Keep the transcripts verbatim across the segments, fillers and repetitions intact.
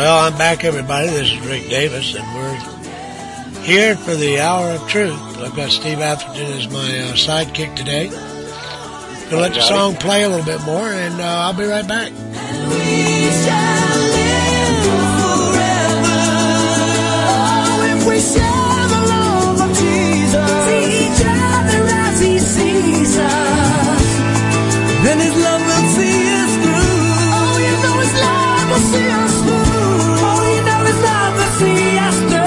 Well, I'm back, everybody. This is Rick Davis, and we're here for the Hour of Truth. I've got Steve Atherton as my uh, sidekick today. Gonna let the song play a little bit more, and uh, I'll be right back. And we shall live forever. Oh, if we share the love of Jesus, see each other as He sees us, then His love will see us through. Oh, you know His love will see us through. Oh, you know His love will see us through.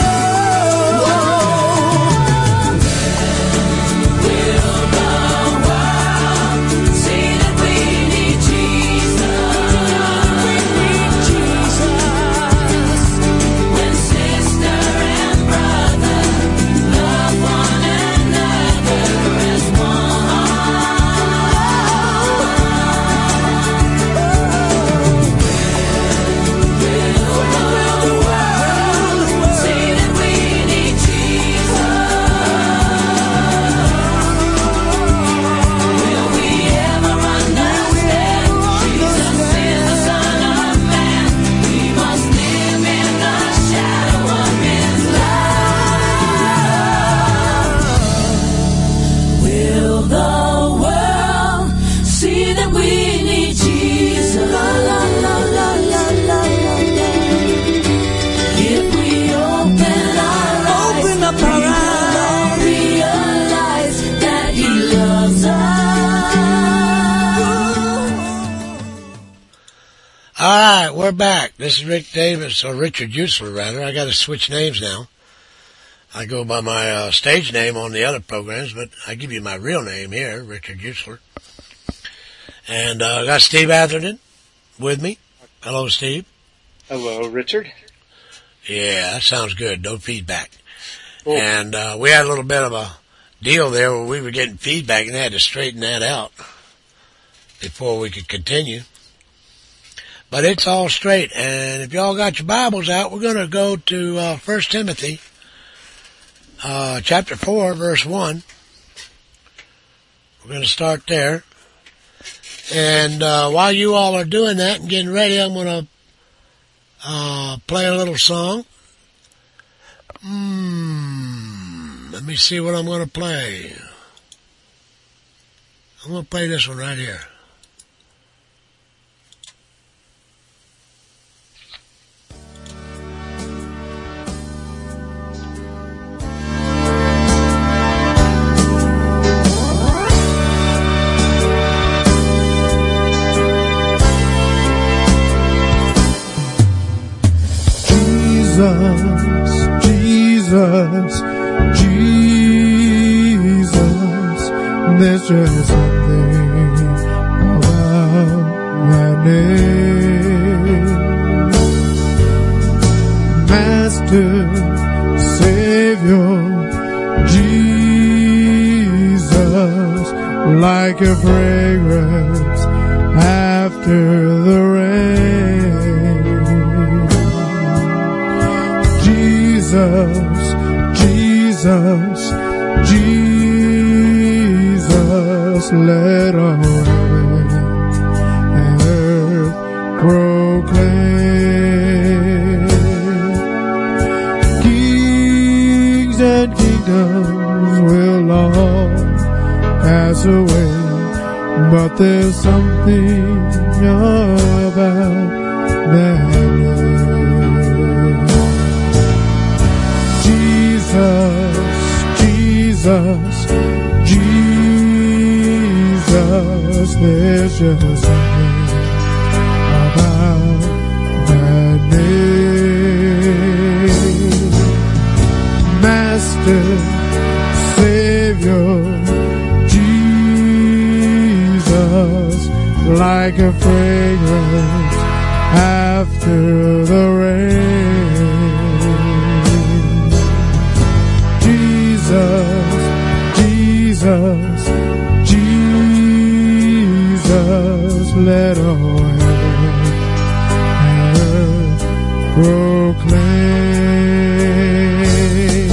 All right, we're back. This is Rick Davis, or Richard Usler, rather. I got to switch names now. I go by my uh, stage name on the other programs, but I give you my real name here, Richard Usler. And uh, I got Steve Atherton with me. Hello, Steve. Hello, Richard. Yeah, that sounds good. No feedback. Cool. And uh, we had a little bit of a deal there where we were getting feedback, and they had to straighten that out before we could continue. But it's all straight. And if y'all got your Bibles out, we're going to go to uh, First Timothy, uh, chapter four, verse one. We're going to start there. And uh, while you all are doing that and getting ready, I'm going to uh, play a little song. Hmm. Let me see what I'm going to play. I'm going to play this one right here. Jesus, Jesus, Jesus, there's just something about that name. Master, Savior, Jesus, like a fragrance after the rain. Jesus, Jesus, Jesus, let all heaven and earth proclaim. Kings and kingdoms will all pass away, but there's something about that name. Jesus, Jesus, there's just something about that name. Master, Savior, Jesus, like a fragrance after the rain. Jesus, Jesus, Jesus, let all heaven and earth proclaim.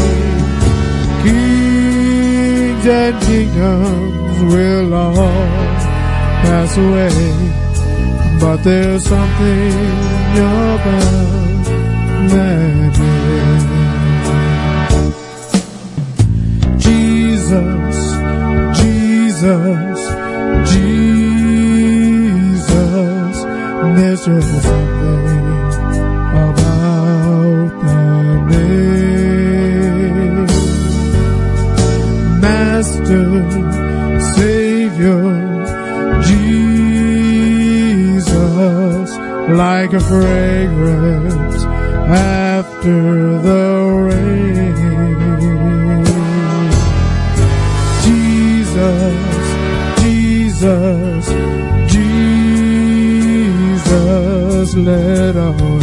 Kings and kingdoms will all pass away, but there's something about Jesus, Jesus, Jesus, there's just something about that name. Master, Savior, Jesus, like a fragrance after the rain. Jesus, Jesus, Jesus, let all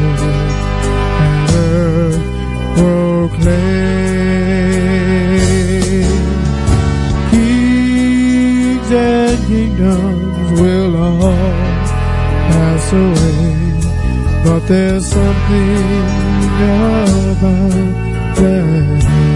earth proclaim. Kings and kingdoms will all pass away, but there's something about that name.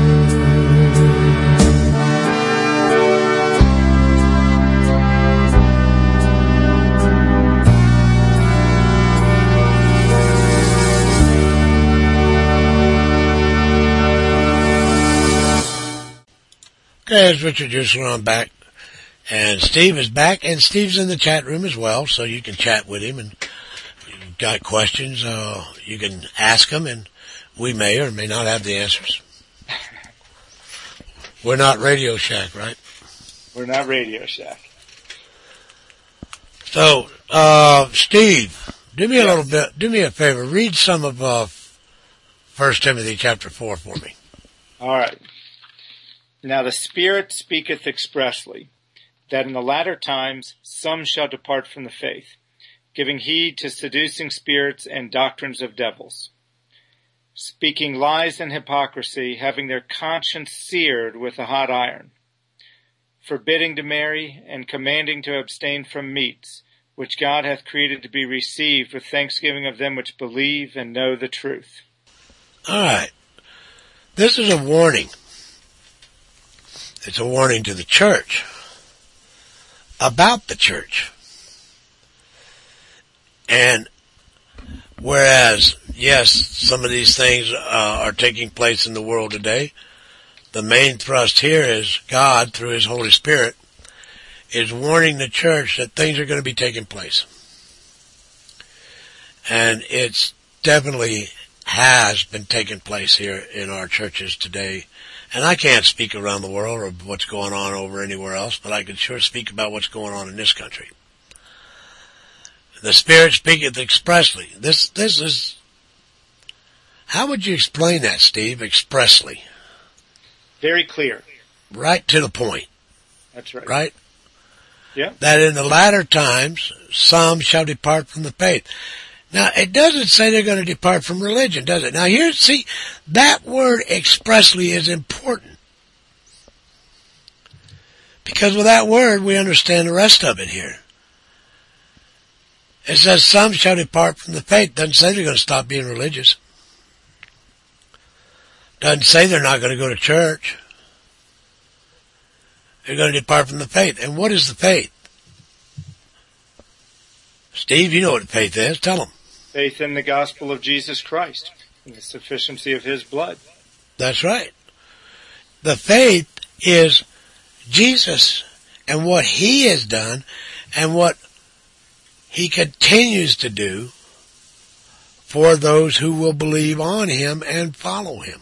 Okay, it's Richard Juicer. I'm back. And Steve is back, and Steve's in the chat room as well, so you can chat with him. And if you've got questions, uh, you can ask him, and we may or may not have the answers. We're not Radio Shack, right? We're not Radio Shack. So, uh, Steve, do me a Yes. little bit, do me a favor, read some of, uh, First Timothy chapter four for me. All right. Now the Spirit speaketh expressly, that in the latter times some shall depart from the faith, giving heed to seducing spirits and doctrines of devils, speaking lies and hypocrisy, having their conscience seared with a hot iron, forbidding to marry, and commanding to abstain from meats, which God hath created to be received with thanksgiving of them which believe and know the truth. All right. This is a warning. It's a warning to the church about the church. And whereas, yes, some of these things uh, are taking place in the world today, the main thrust here is God, through His Holy Spirit, is warning the church that things are going to be taking place. And it's definitely has been taking place here in our churches today. And I can't speak around the world or what's going on over anywhere else, but I can sure speak about what's going on in this country. The Spirit speaketh expressly. This, this is, how would you explain that, Steve? Expressly. Very clear. Right to the point. That's right. Right? Yeah. That in the latter times, some shall depart from the faith. Now, it doesn't say they're going to depart from religion, does it? Now, here, see, that word expressly is important. Because with that word, we understand the rest of it here. It says, some shall depart from the faith. Doesn't say they're going to stop being religious. Doesn't say they're not going to go to church. They're going to depart from the faith. And what is the faith? Steve, you know what faith is. Tell them. Faith in the gospel of Jesus Christ and the sufficiency of His blood. That's right. The faith is Jesus and what He has done and what He continues to do for those who will believe on Him and follow Him.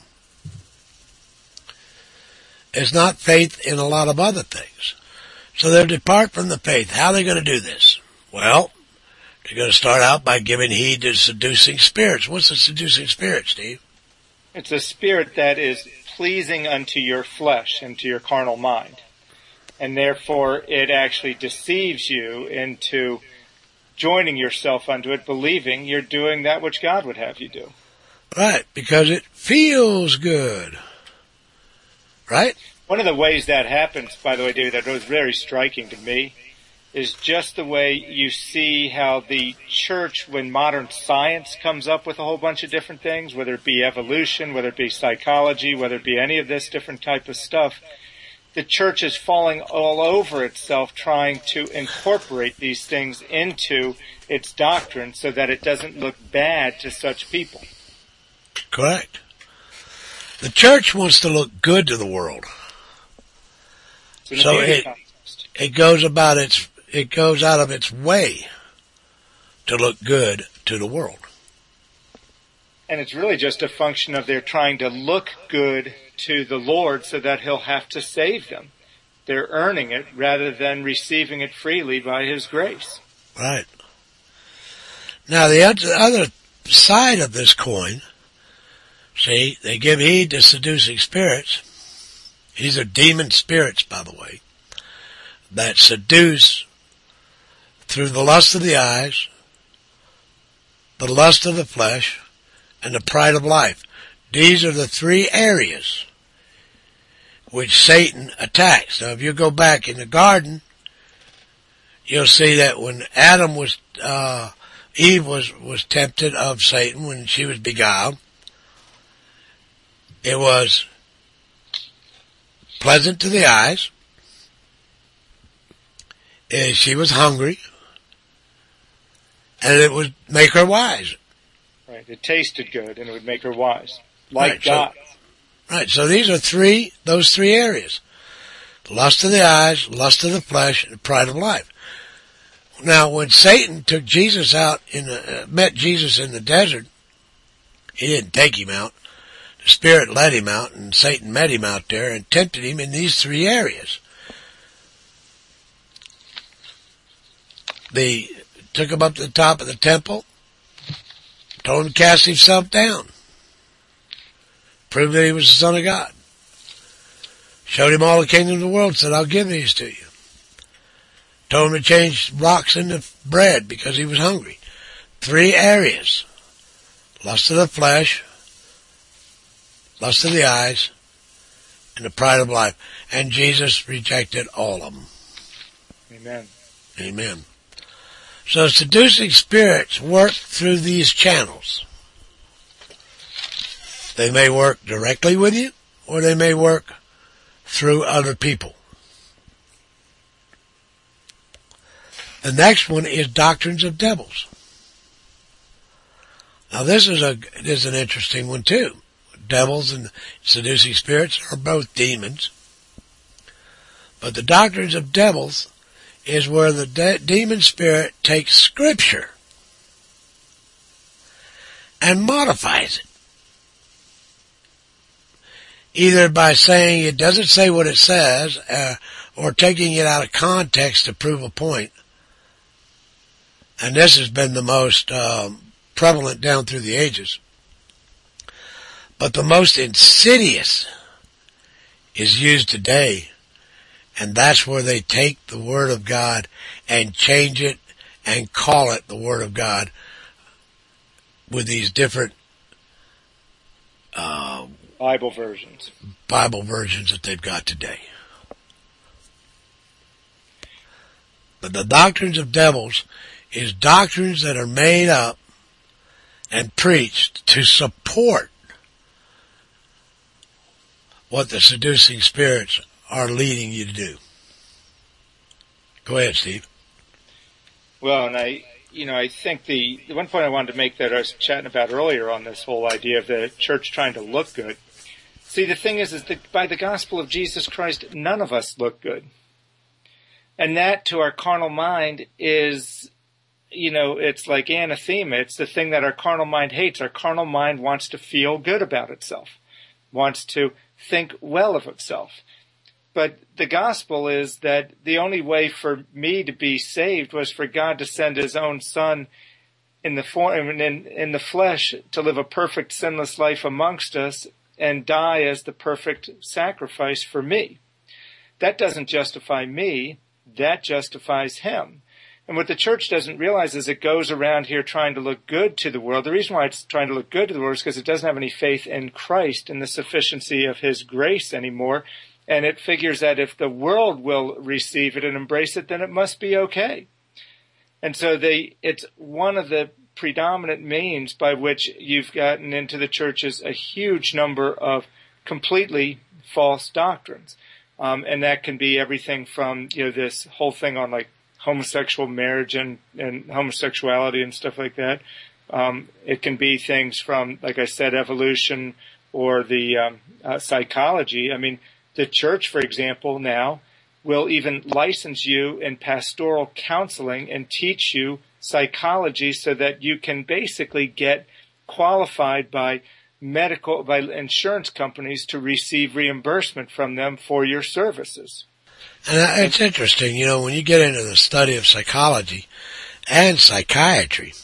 It's not faith in a lot of other things. So they'll depart from the faith. How are they going to do this? Well, they're going to start out by giving heed to seducing spirits. What's a seducing spirit, Steve? It's a spirit that is pleasing unto your flesh and to your carnal mind. And therefore, it actually deceives you into joining yourself unto it, believing you're doing that which God would have you do. Right, because it feels good. Right? One of the ways that happens, by the way, David, that was very striking to me, is just the way you see how the church, when modern science comes up with a whole bunch of different things, whether it be evolution, whether it be psychology, whether it be any of this different type of stuff, the church is falling all over itself trying to incorporate these things into its doctrine so that it doesn't look bad to such people. Correct. The church wants to look good to the world. So it, it goes about its, it goes out of its way to look good to the world. And it's really just a function of they're trying to look good to the Lord so that He'll have to save them. They're earning it rather than receiving it freely by His grace. Right. Now the other side of this coin, see, they give heed to seducing spirits. These are demon spirits, by the way, that seduce through the lust of the eyes, the lust of the flesh, and the pride of life. These are the three areas which Satan attacks. Now, if you go back in the garden, you'll see that when Adam was, uh, Eve was, was tempted of Satan when she was beguiled, it was pleasant to the eyes, and she was hungry, and it would make her wise. Right, it tasted good, and it would make her wise, like right, God. So, right, so these are three, those three areas. Lust of the eyes, lust of the flesh, and pride of life. Now, when Satan took Jesus out in the, uh, met Jesus in the desert, he didn't take him out. The Spirit led him out, and Satan met him out there and tempted him in these three areas. They took him up to the top of the temple, told him to cast himself down, proved that he was the Son of God, showed him all the kingdoms of the world, said, I'll give these to you. Told him to change rocks into bread because he was hungry. Three areas. Lust of the flesh, lust of the eyes, and the pride of life. And Jesus rejected all of them. Amen. Amen. So seducing spirits work through these channels. They may work directly with you, or they may work through other people. The next one is doctrines of devils. Now this is a this is an interesting one too. Devils and seducing spirits are both demons. But the doctrines of devils is where the de- demon spirit takes scripture and modifies it. Either by saying it doesn't say what it says, uh, or taking it out of context to prove a point. And this has been the most um, prevalent down through the ages. But the most insidious is used today, and that's where they take the Word of God and change it and call it the Word of God with these different uh, Bible versions. Bible versions that they've got today. But the doctrines of devils is doctrines that are made up and preached to support what the seducing spirits are leading you to do. Go ahead, Steve. Well, and I, you know, I think the, the one point I wanted to make that I was chatting about earlier on this whole idea of the church trying to look good. See, the thing is, is that by the gospel of Jesus Christ, none of us look good. And that to our carnal mind is, you know, it's like anathema. It's the thing that our carnal mind hates. Our carnal mind wants to feel good about itself, wants to think well of itself. But the gospel is that the only way for me to be saved was for God to send His own Son in the form, in, in the flesh, to live a perfect, sinless life amongst us and die as the perfect sacrifice for me. That doesn't justify me. That justifies Him. And what the church doesn't realize is it goes around here trying to look good to the world. The reason why it's trying to look good to the world is because it doesn't have any faith in Christ and the sufficiency of His grace anymore. And it figures that if the world will receive it and embrace it, then it must be okay. And so they, it's one of the predominant means by which you've gotten into the churches a huge number of completely false doctrines. Um, and that can be everything from, you know, this whole thing on like homosexual marriage and, and homosexuality and stuff like that, Um, it can be things from, like I said, evolution or the um, uh, psychology. I mean, the church, for example, now will even license you in pastoral counseling and teach you psychology so that you can basically get qualified by medical, by insurance companies to receive reimbursement from them for your services. And it's interesting, you know, when you get into the study of psychology and psychiatry,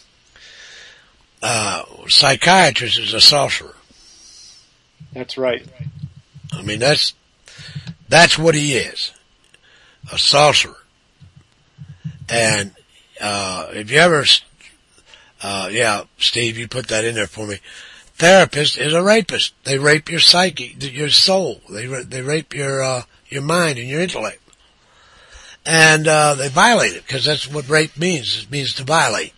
uh, psychiatrist is a sorcerer. That's right. I mean, that's, that's what he is. A sorcerer. And, uh, if you ever, uh, yeah, Steve, you put that in there for me. Therapist is a rapist. They rape your psyche, your soul. They, they rape your, uh, your mind and your intellect. And, uh, they violate it because that's what rape means. It means to violate.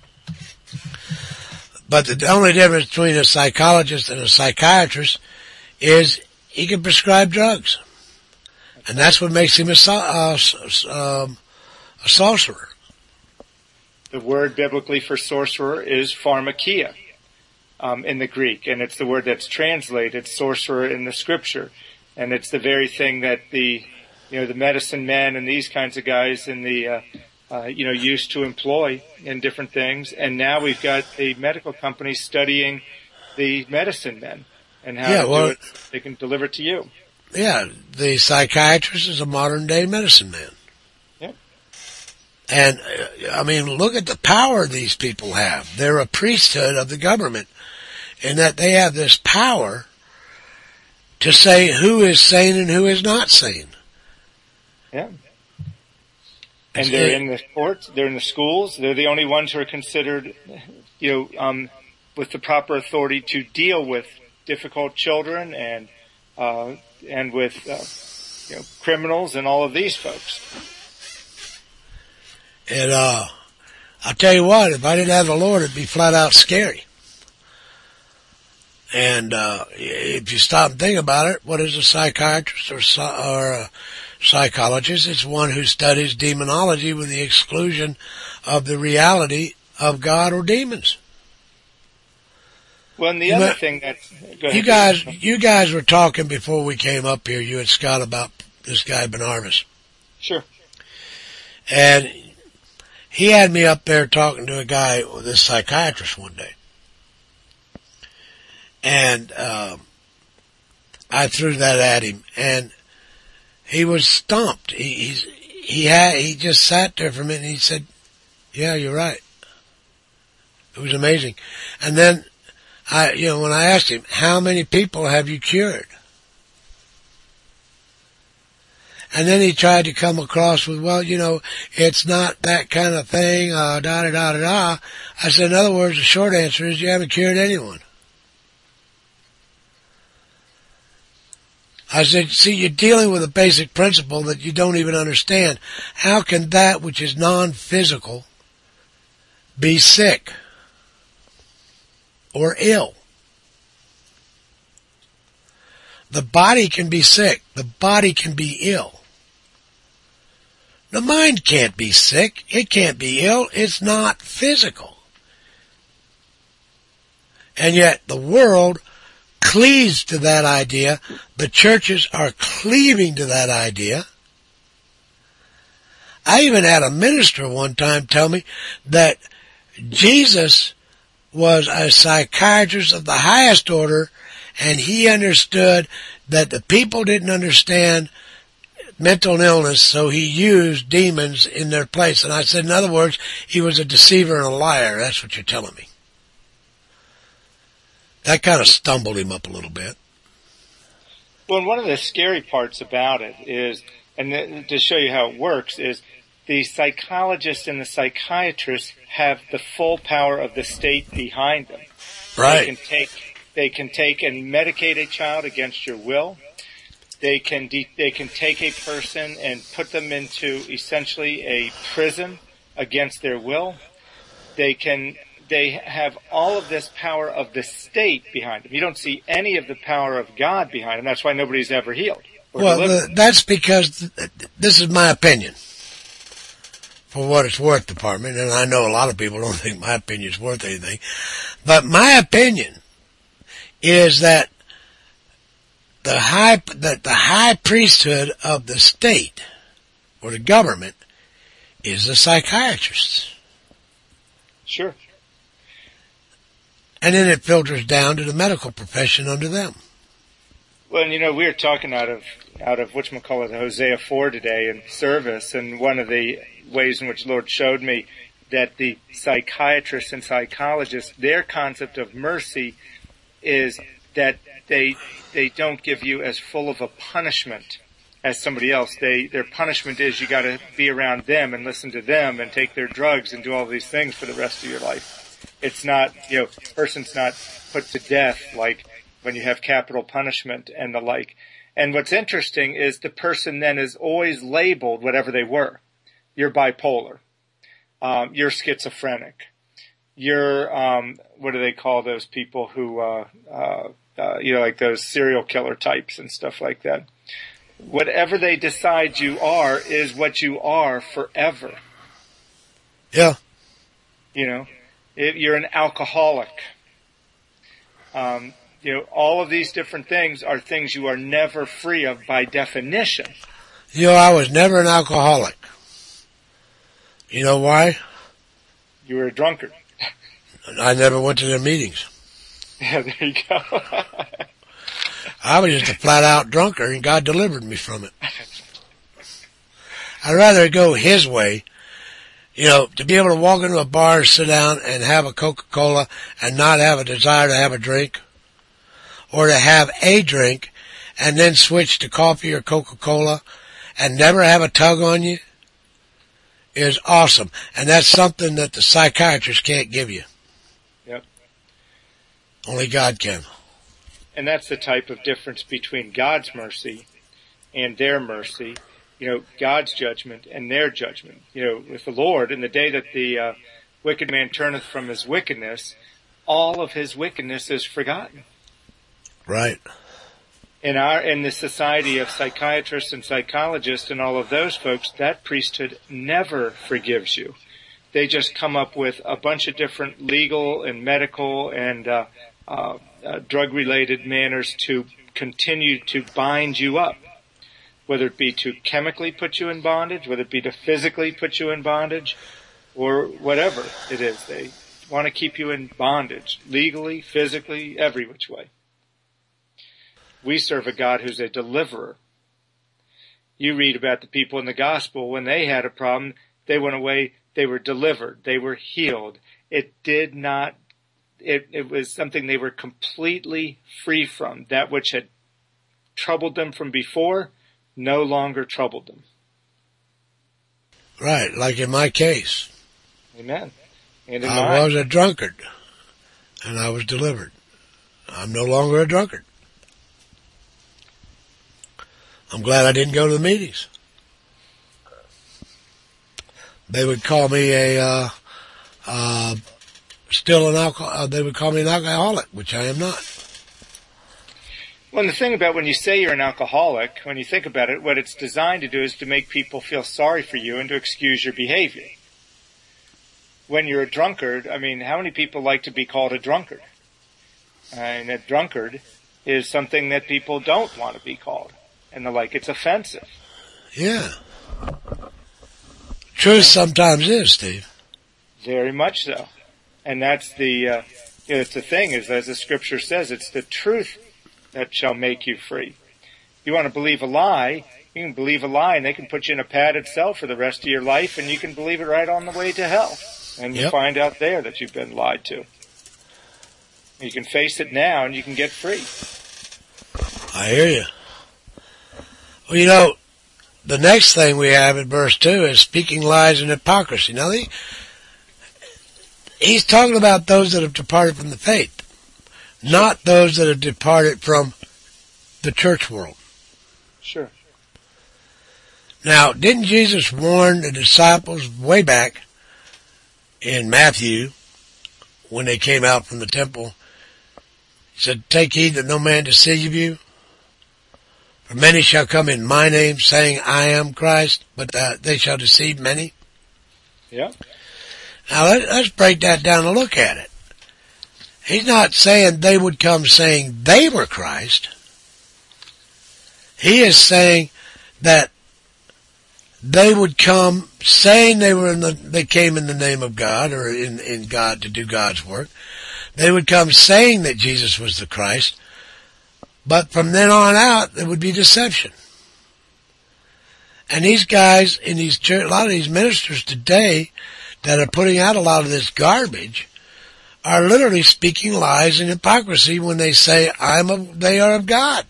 But the only difference between a psychologist and a psychiatrist is he can prescribe drugs. And that's what makes him a, uh, um, a sorcerer. The word biblically for sorcerer is pharmakia um, in the Greek, and it's the word that's translated sorcerer in the scripture. And it's the very thing that the, you know, the medicine men and these kinds of guys in the, uh, uh, you know, used to employ in different things. And now we've got the medical companies studying the medicine men and how yeah, to well, do it. They can deliver it to you. Yeah, the psychiatrist is a modern day medicine man. Yep. And, uh, I mean, look at the power these people have. They're a priesthood of the government in that they have this power to say who is sane and who is not sane. Yeah. And they're in the courts, they're in the schools, they're the only ones who are considered, you know, um, with the proper authority to deal with difficult children and, uh, and with, uh, you know, criminals and all of these folks. And, uh, I'll tell you what, if I didn't have the Lord, it'd be flat out scary. And, uh, if you stop and think about it, what is a psychiatrist or, or a psychologist? It's one who studies demonology with the exclusion of the reality of God or demons. Well, and the you other know, thing that, go ahead. You guys, you guys were talking before we came up here, you and Scott, about this guy Barnabas. Sure. And he had me up there talking to a guy, this psychiatrist one day. And, um, I threw that at him and he was stumped. He, he's, he had, he just sat there for a minute and he said, yeah, you're right. It was amazing. And then I, you know, when I asked him, how many people have you cured? And then he tried to come across with, well, you know, it's not that kind of thing, uh, da da da da da. I said, in other words, the short answer is you haven't cured anyone. I said, see, you're dealing with a basic principle that you don't even understand. How can that which is non-physical be sick or ill? The body can be sick. The body can be ill. The mind can't be sick. It can't be ill. It's not physical. And yet the world cleaves to that idea. The churches are cleaving to that idea. I even had a minister one time tell me that Jesus was a psychiatrist of the highest order, and he understood that the people didn't understand mental illness, so he used demons in their place. And I said, in other words, he was a deceiver and a liar. That's what you're telling me. That kind of stumbled him up a little bit. Well, and one of the scary parts about it is, and th- to show you how it works, is the psychologists and the psychiatrists have the full power of the state behind them. Right. They can take, they can take and medicate a child against your will. They can de- they can take a person and put them into essentially a prison against their will. They can they have all of this power of the state behind them. You don't see any of the power of God behind them. That's why nobody's ever healed. Well, the, that's because th- this is my opinion. for what it's worth department, and I know a lot of people don't think my opinion is worth anything, but my opinion is that the high, that the high priesthood of the state or the government is the psychiatrists. Sure. And then it filters down to the medical profession under them. Well, and you know, we were talking out of, out of whatchamacallit, Hosea four today in service, and one of the ways in which the Lord showed me that the psychiatrists and psychologists, their concept of mercy is that they, they don't give you as full of a punishment as somebody else. They, their punishment is you gotta be around them and listen to them and take their drugs and do all these things for the rest of your life. It's not, you know, person's not put to death like when you have capital punishment and the like. And what's interesting is the person then is always labeled whatever they were. You're bipolar. Um, you're schizophrenic. You're, um, what do they call those people who, uh, uh, uh, you know, like those serial killer types and stuff like that. Whatever they decide you are is what you are forever. Yeah. You know, if you're an alcoholic. Um, you know, all of these different things are things you are never free of by definition. You know, I was never an alcoholic. You know why? You were a drunkard. I never went to their meetings. Yeah, there you go. I was just a flat out drunkard, and God delivered me from it. I'd rather go His way. You know, to be able to walk into a bar, sit down, and have a Coca-Cola and not have a desire to have a drink, or to have a drink and then switch to coffee or Coca-Cola and never have a tug on you, is awesome. And that's something that the psychiatrist can't give you. Yep. Only God can. And that's the type of difference between God's mercy and their mercy. You know, God's judgment and their judgment. You know, with the Lord, in the day that the uh, wicked man turneth from his wickedness, all of his wickedness is forgotten. Right. In our, in the society of psychiatrists and psychologists and all of those folks, that priesthood never forgives you. They just come up with a bunch of different legal and medical and uh, uh, uh drug-related manners to continue to bind you up. Whether it be to chemically put you in bondage, whether it be to physically put you in bondage, or whatever it is. They want to keep you in bondage, legally, physically, every which way. We serve a God who's a deliverer. You read about the people in the gospel, when they had a problem, they went away, they were delivered, they were healed. It did not, it, it was something they were completely free from. That which had troubled them from before no longer troubled them. Right, like in my case. Amen. And in I mine. was a drunkard, and I was delivered. I'm no longer a drunkard. I'm glad I didn't go to the meetings. They would call me a, uh, uh, still an alcohol, uh, they would call me an alcoholic, which I am not. Well, and the thing about when you say you're an alcoholic, when you think about it, what it's designed to do is to make people feel sorry for you and to excuse your behavior. When you're a drunkard, I mean, how many people like to be called a drunkard? And a drunkard is something that people don't want to be called. And the like, it's offensive. Yeah. Truth sometimes is, Steve. Very much so. And that's the, uh, you know, it's the thing is, as the scripture says, it's the truth that shall make you free. You want to believe a lie, you can believe a lie and they can put you in a padded cell for the rest of your life and you can believe it right on the way to hell. And you Yep. find out there that you've been lied to. You can face it now and you can get free. I hear you. Well, you know, the next thing we have in verse two is speaking lies and hypocrisy. Now, he, he's talking about those that have departed from the faith, not those that have departed from the church world. Sure. Now, didn't Jesus warn the disciples way back in Matthew when they came out from the temple? He said, "Take heed that no man deceive you. For many shall come in my name, saying, I am Christ, but uh, they shall deceive many." Yeah. Now let, let's break that down and look at it. He's not saying they would come saying they were Christ. He is saying that they would come saying they were in the, they came in the name of God or in, in God to do God's work. They would come saying that Jesus was the Christ, but from then on out, there would be deception. And these guys in these church, a lot of these ministers today that are putting out a lot of this garbage are literally speaking lies and hypocrisy when they say, I'm of, they are of God.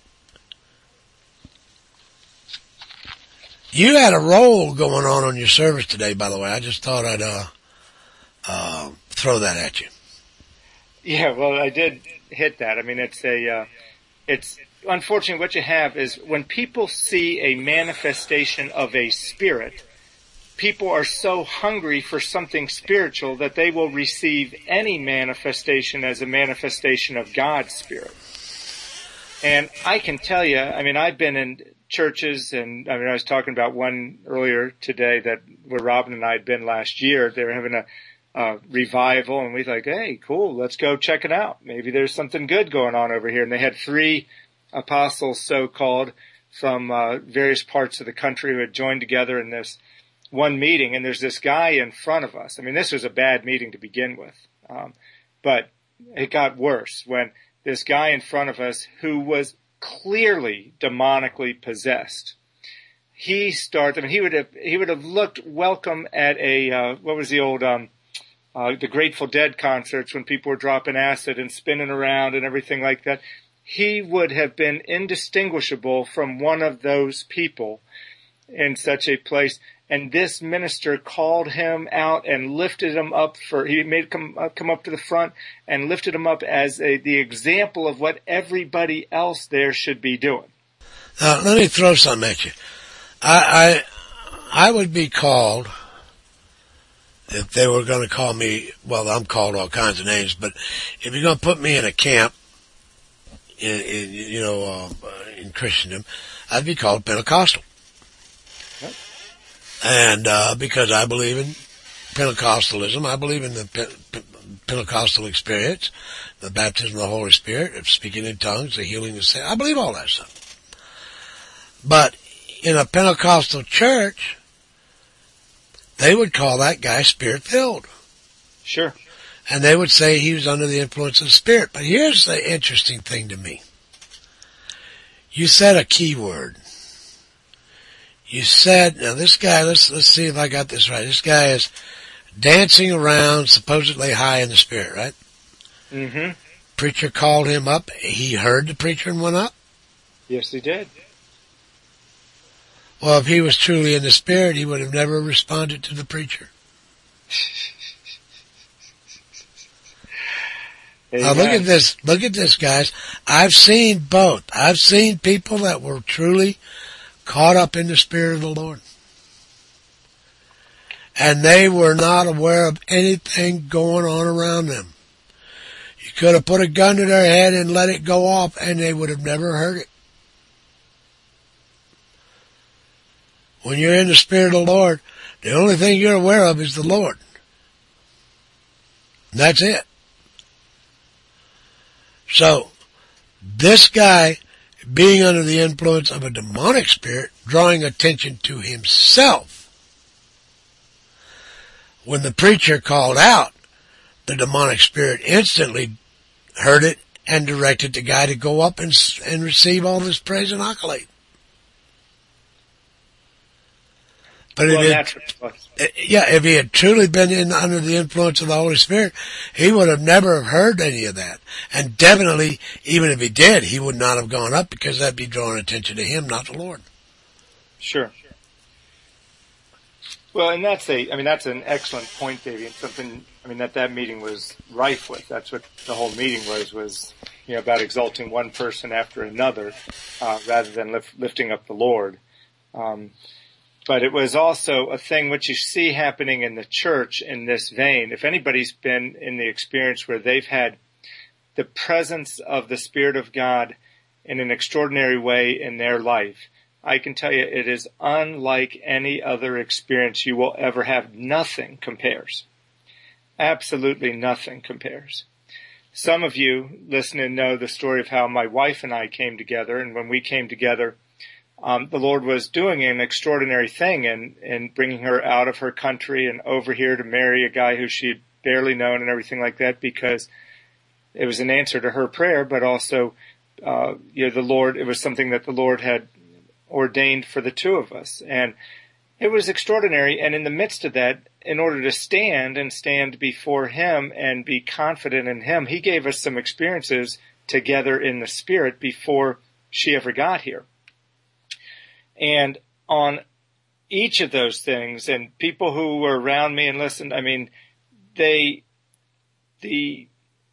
You had a role going on on your service today, by the way. I just thought I'd, uh, uh, throw that at you. Yeah, well, I did hit that. I mean, it's a, uh, it's, unfortunately what you have is when people see a manifestation of a spirit, people are so hungry for something spiritual that they will receive any manifestation as a manifestation of God's Spirit. And I can tell you, I mean, I've been in churches, and I mean, I was talking about one earlier today that where Robin and I had been last year. They were having a uh, revival, and we thought, hey, cool, let's go check it out. Maybe there's something good going on over here. And they had three apostles, so-called, from uh, various parts of the country who had joined together in this one meeting, and there's this guy in front of us. I mean, this was a bad meeting to begin with, um, but it got worse when this guy in front of us, who was clearly demonically possessed, he started. I mean, he would have he would have looked welcome at a uh, what was the old um, uh, the Grateful Dead concerts when people were dropping acid and spinning around and everything like that. He would have been indistinguishable from one of those people in such a place. And this minister called him out and lifted him up for, he made him come, uh, come up to the front and lifted him up as a, the example of what everybody else there should be doing. Now, let me throw something at you. I, I, I would be called, if they were going to call me, well, I'm called all kinds of names, but if you're going to put me in a camp, in, in you know, uh, in Christendom, I'd be called Pentecostal. Yep. And, uh, because I believe in Pentecostalism, I believe in the Pe- Pentecostal experience, the baptism of the Holy Spirit, of speaking in tongues, the healing of sin. I believe all that stuff. But in a Pentecostal church, they would call that guy Spirit-filled. Sure. And they would say he was under the influence of the Spirit. But here's the interesting thing to me. You said a key word. You said, now this guy, let's, let's see if I got this right. This guy is dancing around, supposedly high in the Spirit, right? Mm-hmm. Preacher called him up. He heard the preacher and went up? Yes, he did. Well, if he was truly in the Spirit, he would have never responded to the preacher. Now look at this, look at this, guys. I've seen both. I've seen people that were truly caught up in the Spirit of the Lord. And they were not aware of anything going on around them. You could have put a gun to their head and let it go off, and they would have never heard it. When you're in the Spirit of the Lord, the only thing you're aware of is the Lord. And that's it. So, this guy, being under the influence of a demonic spirit, drawing attention to himself. When the preacher called out, the demonic spirit instantly heard it and directed the guy to go up and, and receive all this praise and accolade. But well, it, it, yeah, if he had truly been in under the influence of the Holy Spirit, he would have never heard any of that. And definitely, even if he did, he would not have gone up, because that'd be drawing attention to him, not the Lord. Sure. Well, and that's a, I mean, that's an excellent point, Davey, and something, I mean, that that meeting was rife with. That's what the whole meeting was, was, you know, about exalting one person after another, uh, rather than lift, lifting up the Lord. Um, But it was also a thing which you see happening in the church in this vein. If anybody's been in the experience where they've had the presence of the Spirit of God in an extraordinary way in their life, I can tell you it is unlike any other experience you will ever have. Nothing compares. Absolutely nothing compares. Some of you listening know the story of how my wife and I came together, and when we came together, um, the Lord was doing an extraordinary thing in, in bringing her out of her country and over here to marry a guy who she had barely known and everything like that, because it was an answer to her prayer, but also, uh, you know, the Lord, it was something that the Lord had ordained for the two of us. And it was extraordinary. And in the midst of that, in order to stand and stand before Him and be confident in Him, He gave us some experiences together in the Spirit before she ever got here. And on each of those things, and people who were around me and listened, I mean, they, the,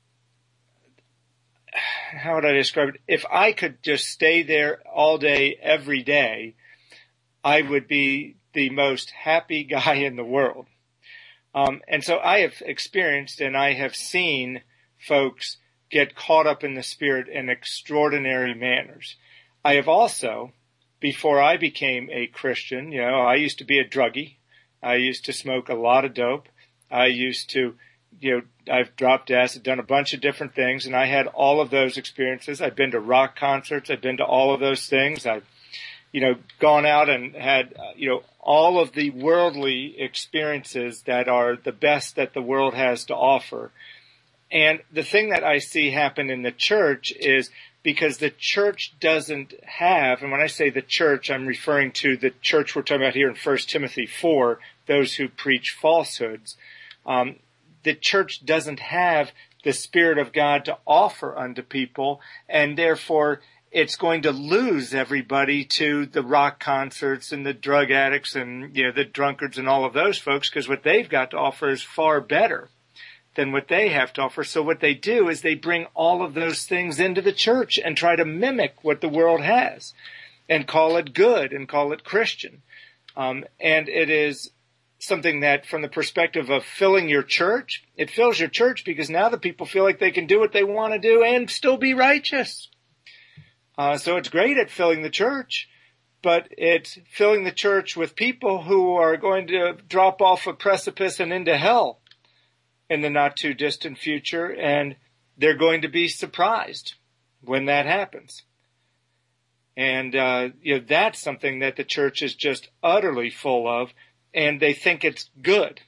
how would I describe it? If I could just stay there all day, every day, I would be the most happy guy in the world. Um, and so I have experienced and I have seen folks get caught up in the Spirit in extraordinary manners. I have also, before I became a Christian, you know, I used to be a druggie. I used to smoke a lot of dope. I used to, you know, I've dropped acid, done a bunch of different things, and I had all of those experiences. I've been to rock concerts. I've been to all of those things. I've, you know, gone out and had, uh, you know, all of the worldly experiences that are the best that the world has to offer. And the thing that I see happen in the church is because the church doesn't have, and when I say the church, I'm referring to the church we're talking about here in First Timothy four, those who preach falsehoods. Um, the church doesn't have the Spirit of God to offer unto people, and therefore it's going to lose everybody to the rock concerts and the drug addicts and, you know, the drunkards and all of those folks, because what they've got to offer is far better than what they have to offer. So what they do is they bring all of those things into the church and try to mimic what the world has and call it good and call it Christian. Um, and it is something that from the perspective of filling your church, it fills your church because now the people feel like they can do what they want to do and still be righteous. Uh, so it's great at filling the church, but it's filling the church with people who are going to drop off a precipice and into hell in the not too distant future, and they're going to be surprised when that happens. And, uh, you know, that's something that the church is just utterly full of, and they think it's good.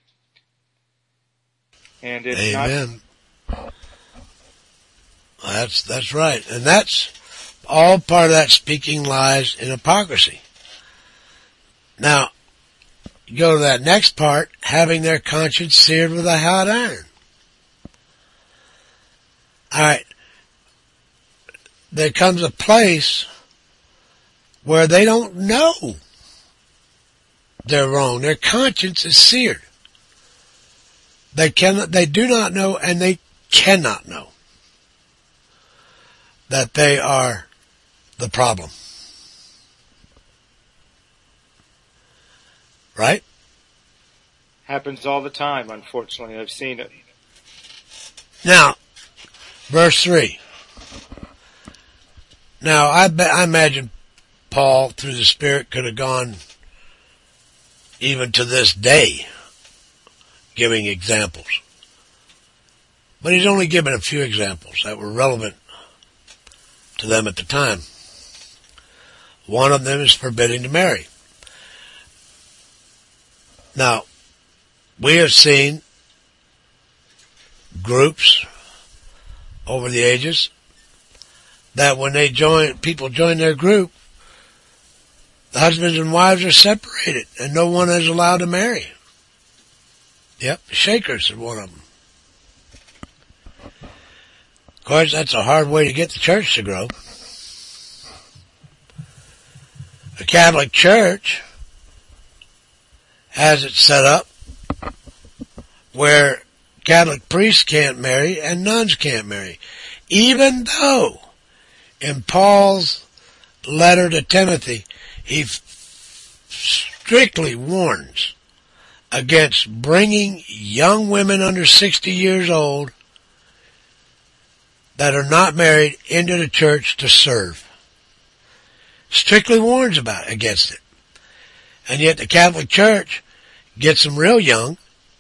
And it's Amen. Not. That's, that's right. And that's all part of that speaking lies in hypocrisy. Now, you go to that next part, having their conscience seared with a hot iron. All right. There comes a place where they don't know they're wrong. Their conscience is seared. They cannot, they do not know, and they cannot know that they are the problem. Right? Happens all the time, unfortunately. I've seen it. Now, verse three. Now, I, be, I imagine Paul, through the Spirit, could have gone even to this day giving examples. But he's only given a few examples that were relevant to them at the time. One of them is forbidding to marry. Now, we have seen groups over the ages that when they join, people join their group, the husbands and wives are separated and no one is allowed to marry. Yep, Shakers are one of them. Of course, that's a hard way to get the church to grow. The Catholic Church has it set up where Catholic priests can't marry and nuns can't marry. Even though in Paul's letter to Timothy, he f- strictly warns against bringing young women under sixty years old that are not married into the church to serve. strictly warns about against it. And yet the Catholic Church gets them real young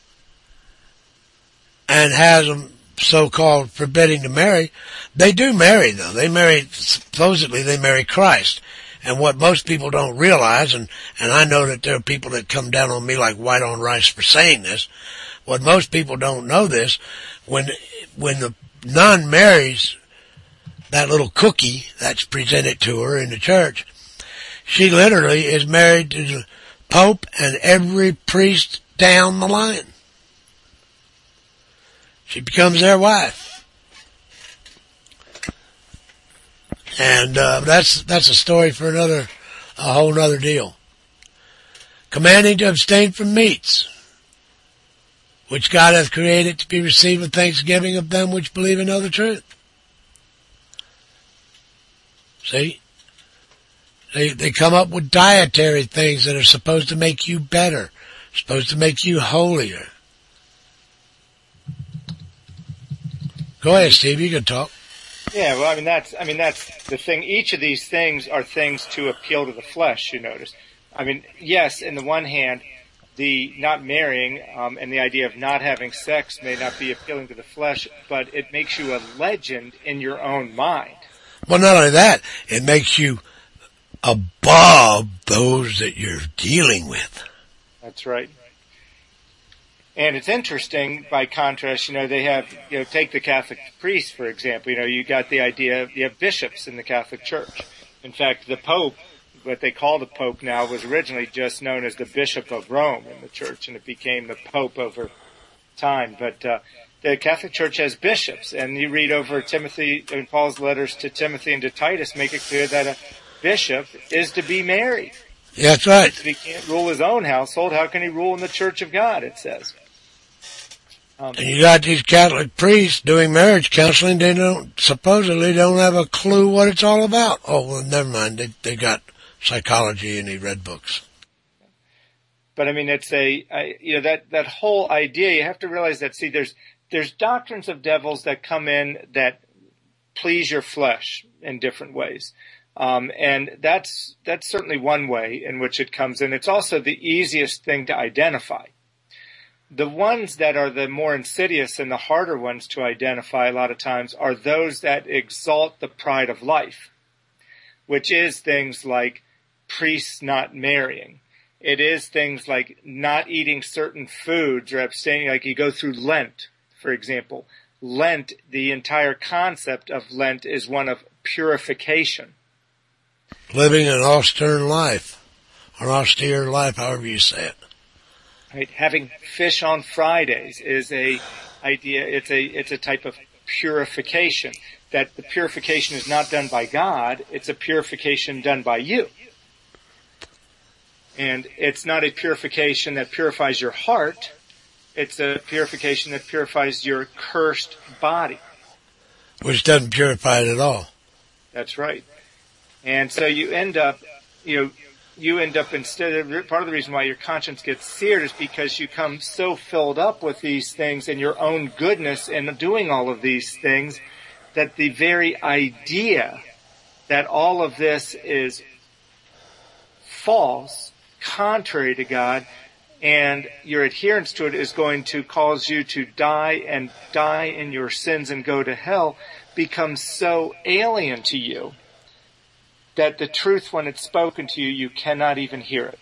and has them so-called forbidding to marry. They do marry, though. They marry, supposedly they marry Christ. And what most people don't realize, and, and I know that there are people that come down on me like white on rice for saying this, what most people don't know this, when, when the nun marries that little cookie that's presented to her in the church, she literally is married to the Pope and every priest down the line. She becomes their wife. And, uh, that's, that's a story for another, a whole nother deal. Commanding to abstain from meats, which God hath created to be received with thanksgiving of them which believe and know the truth. See? They, they come up with dietary things that are supposed to make you better, supposed to make you holier. Go ahead, Steve, you can talk. Yeah, well, I mean, that's, I mean, that's the thing. Each of these things are things to appeal to the flesh, you notice. I mean, yes, in the one hand, the not marrying, um, and the idea of not having sex may not be appealing to the flesh, but it makes you a legend in your own mind. Well, not only that, it makes you above those that you're dealing with. That's right. And it's interesting, by contrast, you know, they have, you know, take the Catholic priest, for example. You know, you got the idea of, you have bishops in the Catholic Church. In fact, the Pope, what they call the Pope now, was originally just known as the Bishop of Rome in the Church, and it became the Pope over time. But uh, the Catholic Church has bishops, and you read over Timothy, and Paul's letters to Timothy and to Titus make it clear that a bishop is to be married. Yeah, that's right. If he can't rule his own household, how can he rule in the Church of God, it says. Um, and you got these Catholic priests doing marriage counseling. They don't, supposedly don't have a clue what it's all about. Oh, well, never mind. They, they got psychology and they read books. But I mean, it's a, I, you know, that, that whole idea, you have to realize that, see, there's, there's doctrines of devils that come in that please your flesh in different ways. Um, and that's, that's certainly one way in which it comes in. It's also the easiest thing to identify. The ones that are the more insidious and the harder ones to identify a lot of times are those that exalt the pride of life, which is things like priests not marrying. It is things like not eating certain foods or abstaining, like you go through Lent, for example. Lent, the entire concept of Lent is one of purification. Living an austere life, or austere life, however you say it. Right, having fish on Fridays is a idea. It's a it's a type of purification. That the purification is not done by God; it's a purification done by you. And it's not a purification that purifies your heart; it's a purification that purifies your cursed body, which doesn't purify it at all. That's right. And so you end up, you know. You end up instead of, part of the reason why your conscience gets seared is because you come so filled up with these things and your own goodness and doing all of these things that the very idea that all of this is false, contrary to God, and your adherence to it is going to cause you to die and die in your sins and go to hell becomes so alien to you that the truth, when it's spoken to you, you cannot even hear it.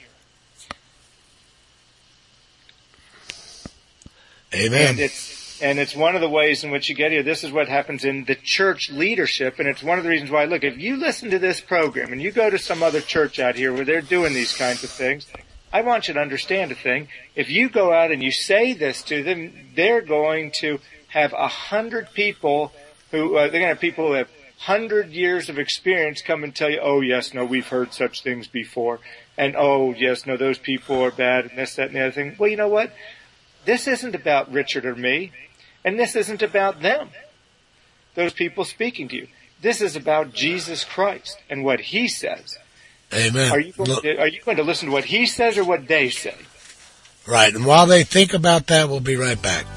Amen. And it's, and it's one of the ways in which you get here. This is what happens in the church leadership, and it's one of the reasons why, look, if you listen to this program and you go to some other church out here where they're doing these kinds of things, I want you to understand a thing. If you go out and you say this to them, they're going to have a hundred people who, uh, they're going to have people who have hundred years of experience come and tell you, oh yes, no, we've heard such things before. And oh yes, no, those people are bad and this, that, and the other thing. Well, you know what? This isn't about Richard or me. And this isn't about them. Those people speaking to you. This is about Jesus Christ and what He says. Amen. Are you going Look, to, are you going to listen to what He says or what they say? right. And while they think about that, we'll be right back.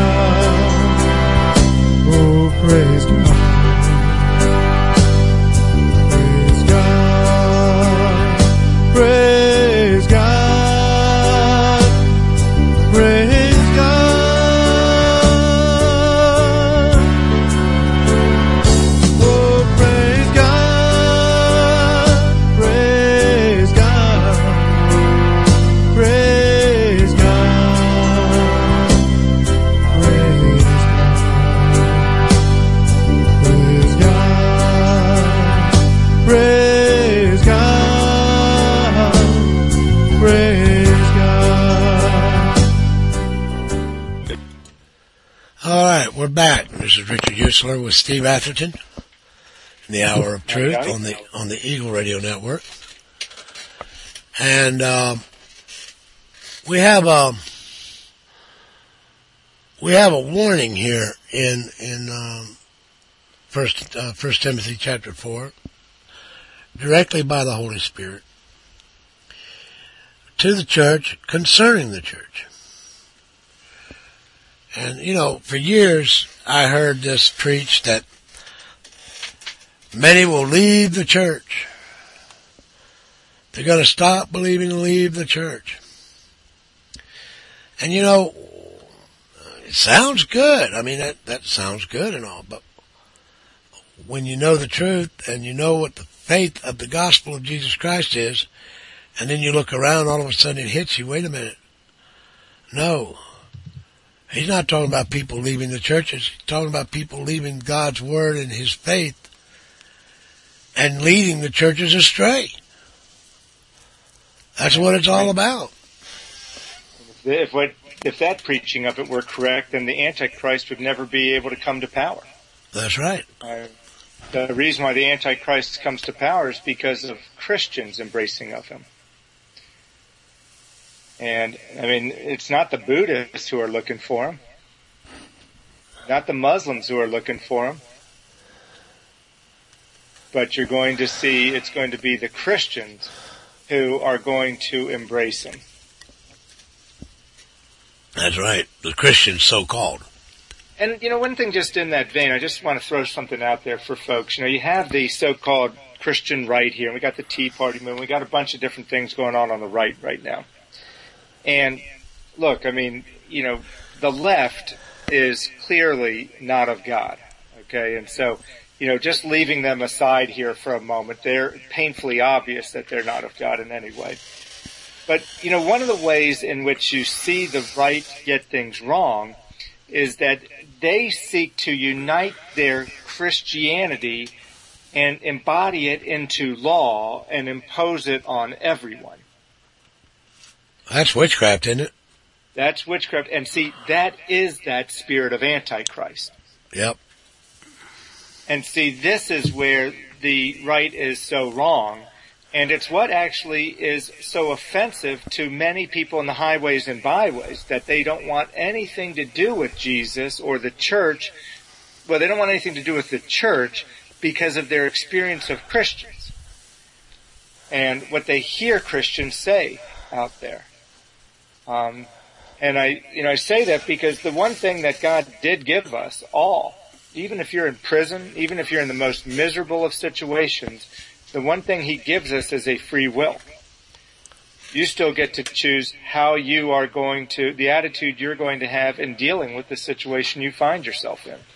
God. Oh, praise God. Praise God. Praise God. Praise God. Oh, praise God. Praise God. Praise God. Praise God. Praise God. Praise God. Praise God. All right, we're back. This is Richard Usler with Steve Atherton in the Hour of Truth Howdy. on the on the Eagle Radio Network, and um, we have a we have a warning here in in um, First uh, First Timothy chapter four, directly by the Holy Spirit to the church concerning the church. And, you know, for years I heard this preached that many will leave the church. They're going to stop believing and leave the church. And, you know, it sounds good. I mean, that, that sounds good and all. But when you know the truth and you know what the faith of the gospel of Jesus Christ is, and then you look around, all of a sudden it hits you, wait a minute. No. He's not talking about people leaving the churches. He's talking about people leaving God's word and his faith and leading the churches astray. That's what it's all about. If what if that preaching of it were correct, then the Antichrist would never be able to come to power. That's right. Uh, the reason why the Antichrist comes to power is because of Christians embracing of him. And, I mean, it's not the Buddhists who are looking for him. Not the Muslims who are looking for him. But you're going to see it's going to be the Christians who are going to embrace him. That's right. The Christians, so-called. And, you know, one thing just in that vein, I just want to throw something out there for folks. You know, you have the so-called Christian right here, and we got the Tea Party movement. We got a bunch of different things going on on the right right now. And look, I mean, you know, the left is clearly not of God, okay? And so, you know, just leaving them aside here for a moment, they're painfully obvious that they're not of God in any way. But, you know, one of the ways in which you see the right get things wrong is that they seek to unite their Christianity and embody it into law and impose it on everyone. That's witchcraft, isn't it? That's witchcraft. And see, that is that spirit of Antichrist. Yep. And see, this is where the right is so wrong. And it's what actually is so offensive to many people in the highways and byways, that they don't want anything to do with Jesus or the church. Well, they don't want anything to do with the church because of their experience of Christians and what they hear Christians say out there. Um, and I, you know, I say that because the one thing that God did give us all, even if you're in prison, even if you're in the most miserable of situations, the one thing he gives us is a free will. You still get to choose how you are going to, the attitude you're going to have in dealing with the situation you find yourself in.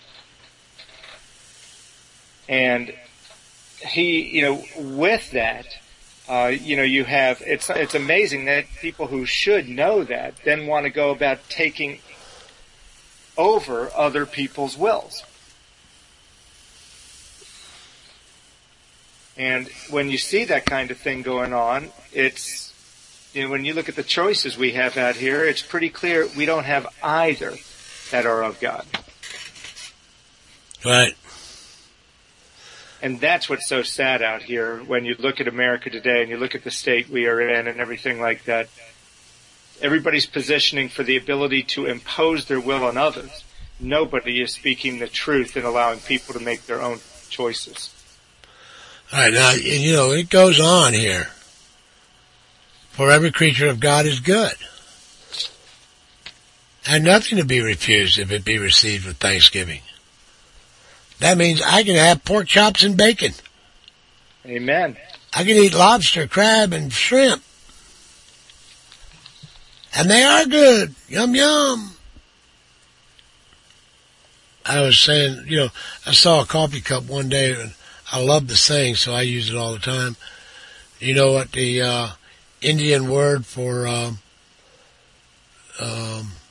And he, you know, with that, Uh, you know, you have, it's, it's amazing that people who should know that then want to go about taking over other people's wills. And when you see that kind of thing going on, it's, you know, when you look at the choices we have out here, it's pretty clear we don't have either that are of God. Right. And that's what's so sad out here when you look at America today and you look at the state we are in and everything like that. Everybody's positioning for the ability to impose their will on others. Nobody is speaking the truth and allowing people to make their own choices. All right, now, you know, it goes on here. For every creature of God is good. And nothing to be refused if it be received with thanksgiving. That means I can have pork chops and bacon. Amen. I can eat lobster, crab, and shrimp. And they are good. Yum, yum. I was saying, you know, I saw a coffee cup one day, and I love the saying, so I use it all the time. You know what the uh, Indian word for um, um,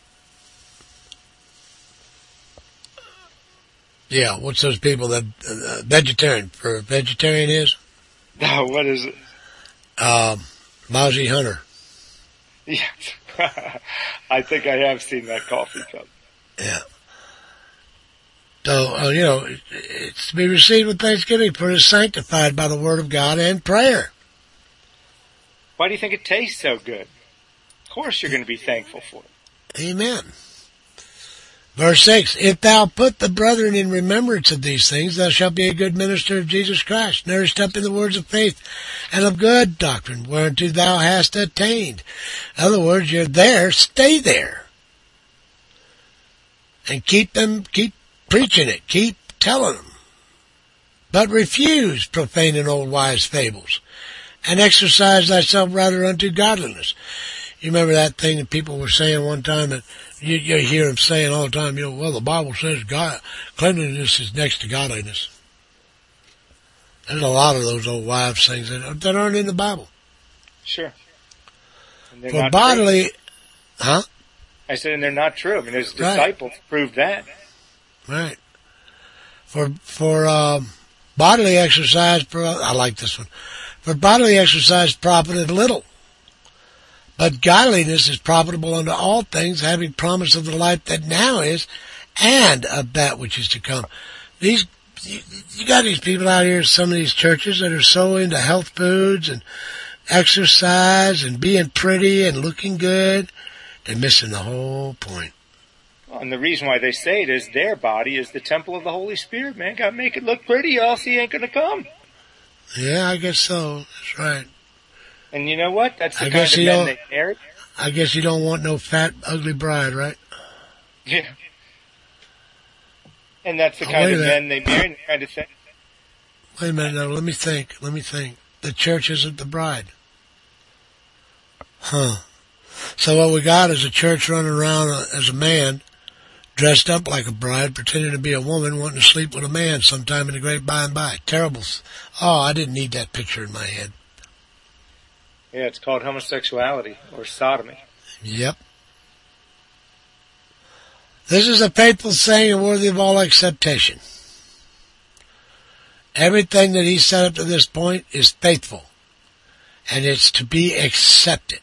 yeah, what's those people that uh, vegetarian for vegetarian is? Oh, what is it? Um, lousy hunter. Yeah. I think I have seen that coffee cup. Yeah. So, uh, you know, it, it's to be received with thanksgiving, for it is sanctified by the word of God and prayer. Why do you think it tastes so good? Of course you're going to be thankful for it. Amen. Verse six, if thou put the brethren in remembrance of these things, thou shalt be a good minister of Jesus Christ, nourished up in the words of faith and of good doctrine, whereunto thou hast attained. In other words, you're there, stay there. And keep them, keep preaching it, keep telling them. But refuse profane and old wise fables, and exercise thyself rather unto godliness. You remember that thing that people were saying one time that you, you hear them saying all the time, you know, well, the Bible says God, cleanliness is next to godliness. There's a lot of those old wives things that, that aren't in the Bible. Sure. And they're For not bodily, true. huh? I said, and they're not true. I mean, there's Right. disciples proved that. Right. For, for, um, bodily exercise, I like this one. For bodily exercise profiteth little, but godliness is profitable unto all things, having promise of the life that now is, and of that which is to come. These, you, you got these people out here, some of these churches that are so into health foods and exercise and being pretty and looking good, they're missing the whole point. Well, and the reason why they say it is their body is the temple of the Holy Spirit, man. Got to make it look pretty, or else he ain't going to come. Yeah, I guess so. That's right. And you know what? That's the I kind guess of you men don't- they marry. I guess you don't want no fat, ugly bride, right? Yeah. And that's the Oh, kind wait of a minute. men they marry, and the kind of thing. Wait a minute now, let me think, let me think. The church isn't the bride. Huh. So what we got is a church running around as a man, dressed up like a bride, pretending to be a woman, wanting to sleep with a man sometime in the great by and by. Terrible. Oh, I didn't need that picture in my head. Yeah, it's called homosexuality or sodomy. Yep. This is a faithful saying and worthy of all acceptation. Everything that he said up to this point is faithful, and it's to be accepted.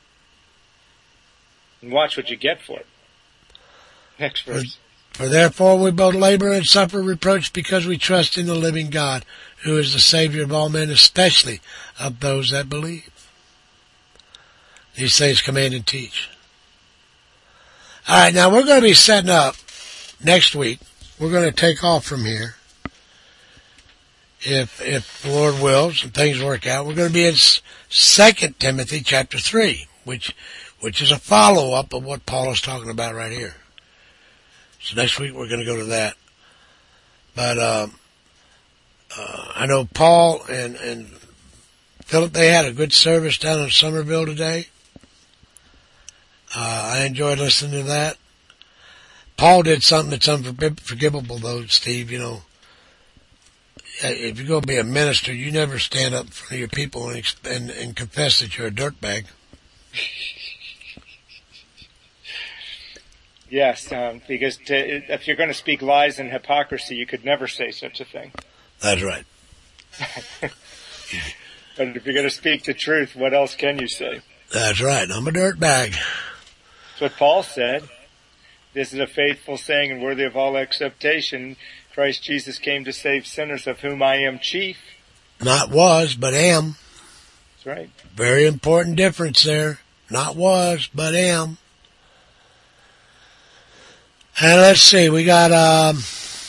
And watch what you get for it. Next verse. For therefore we both labor and suffer reproach because we trust in the living God, who is the Savior of all men, especially of those that believe. These things command and teach. All right, now we're going to be setting up next week. We're going to take off from here. If if the Lord wills and things work out, we're going to be in Second Timothy chapter three, which which is a follow-up of what Paul is talking about right here. So next week we're going to go to that. But um, uh, I know Paul and, and Philip, they had a good service down in Somerville today. Uh, I enjoyed listening to that. Paul did something that's unforgivable, though, Steve. You know, if you're going to be a minister, you never stand up in front of your people and, and, and confess that you're a dirtbag. Yes, um, because to, if you're going to speak lies and hypocrisy, you could never say such a thing. That's right. But if you're going to speak the truth, what else can you say? That's right. I'm a dirtbag. That's what Paul said. This is a faithful saying and worthy of all acceptation. Christ Jesus came to save sinners, of whom I am chief. Not was, but am. That's right. Very important difference there. Not was, but am. And let's see, we got, um,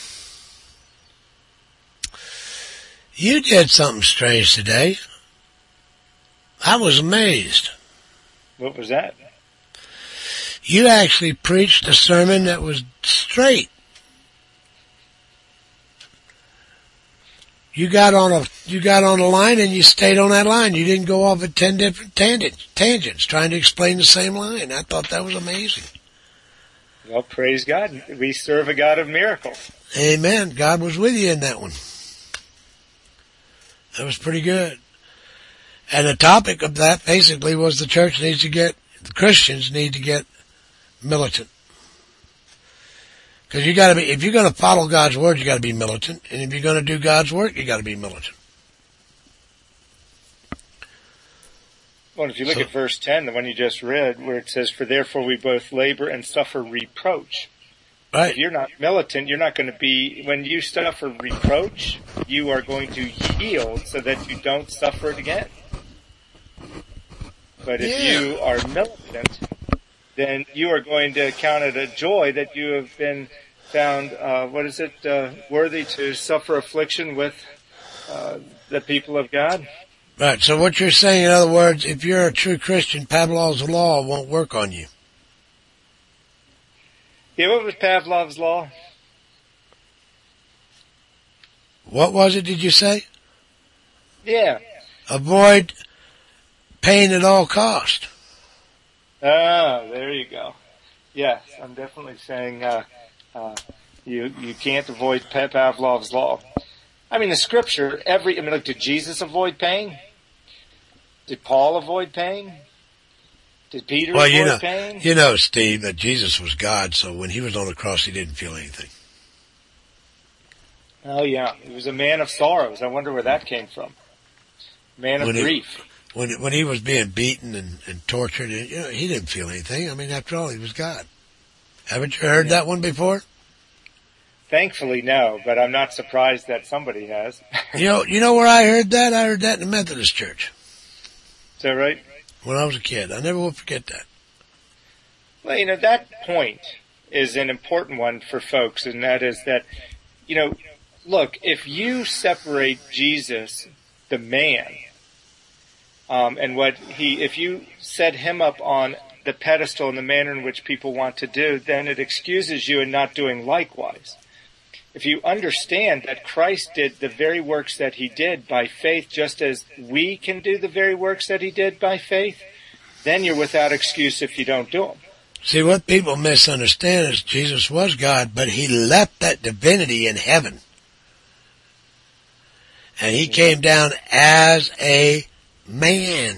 you did something strange today. I was amazed. What was that? You actually preached a sermon that was straight. You got on a you got on a line and you stayed on that line. You didn't go off at ten different tangents, tangents trying to explain the same line. I thought that was amazing. Well, praise God. We serve a God of miracles. Amen. God was with you in that one. That was pretty good. And the topic of that basically was the church needs to get, the Christians need to get militant. Because you gotta be, if you're gonna follow God's word, you gotta be militant. And if you're gonna do God's work, you gotta be militant. Well, if you look So- at verse ten, the one you just read, where it says, "For therefore we both labor and suffer reproach." Right. If you're not militant, you're not going to be, when you suffer reproach, you are going to yield so that you don't suffer it again. But if Yeah. you are militant, then you are going to count it a joy that you have been found, uh, what is it, uh, worthy to suffer affliction with uh, the people of God. Right. So what you're saying, in other words, if you're a true Christian, Pavlov's law won't work on you. Yeah, what was Pavlov's law? What was it, did you say? Yeah. Avoid pain at all cost. Ah, there you go. Yes, I'm definitely saying uh, uh, you you can't avoid Pa- Pavlov's law. I mean, the scripture, every, I mean, look, did Jesus avoid pain? Did Paul avoid pain? Did Peter Well, avoid you know, pain? you know, Steve, that Jesus was God, so when he was on the cross, he didn't feel anything. Oh, yeah. He was a man of sorrows. I wonder where that came from. Man of When he- grief. When when he was being beaten and, and tortured, you know, he didn't feel anything. I mean, after all, he was God. Haven't you heard Yeah. that one before? Thankfully, no, but I'm not surprised that somebody has. You know, you know where I heard that? I heard that in the Methodist church Is that right? when I was a kid. I never will forget that. Well, you know, that point is an important one for folks, and that is that, you know, look, if you separate Jesus, the man, um, and what he, if you set him up on the pedestal in the manner in which people want to do, then it excuses you in not doing likewise. If you understand that Christ did the very works that he did by faith, just as we can do the very works that he did by faith, then you're without excuse if you don't do them. See, what people misunderstand is Jesus was God, but he left that divinity in heaven. And he came down as a man.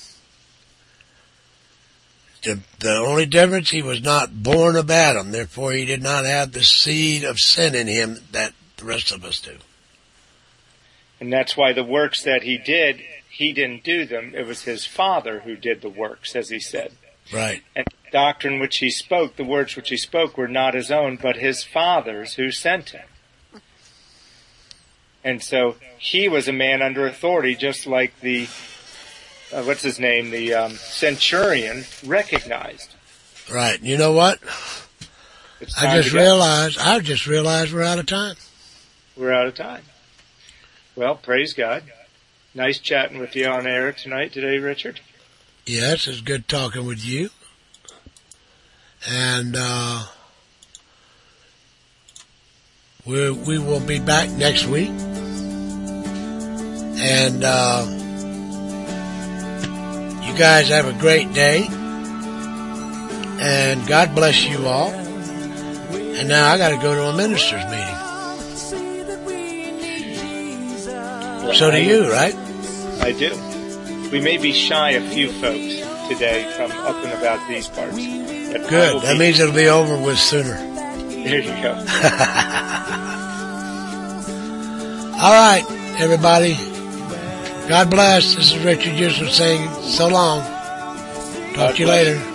The, the only difference, he was not born of Adam, therefore he did not have the seed of sin in him that the rest of us do. And that's why the works that he did, he didn't do them. It was his Father who did the works, as he said. Right. And the doctrine which he spoke, the words which he spoke, were not his own, but his Father's who sent him. And so he was a man under authority, just like the, uh, what's his name, the um, centurion recognized. Right. You know what? It's I time just to go. realized, I just realized we're out of time. We're out of time. Well, praise God. Nice chatting with you on air tonight, today, Richard. Yes, it's good talking with you. And, uh, we we will be back next week. And, uh, you guys have a great day. And God bless you all. And now I gotta go to a minister's meeting. So do you, right? I do. We may be shy a few folks today from up and about these parts. But I Good. will That be- means it'll be over with sooner. There you go. All right, everybody. God bless. This is Richard Yusuf saying so long. Talk God to you bless. later.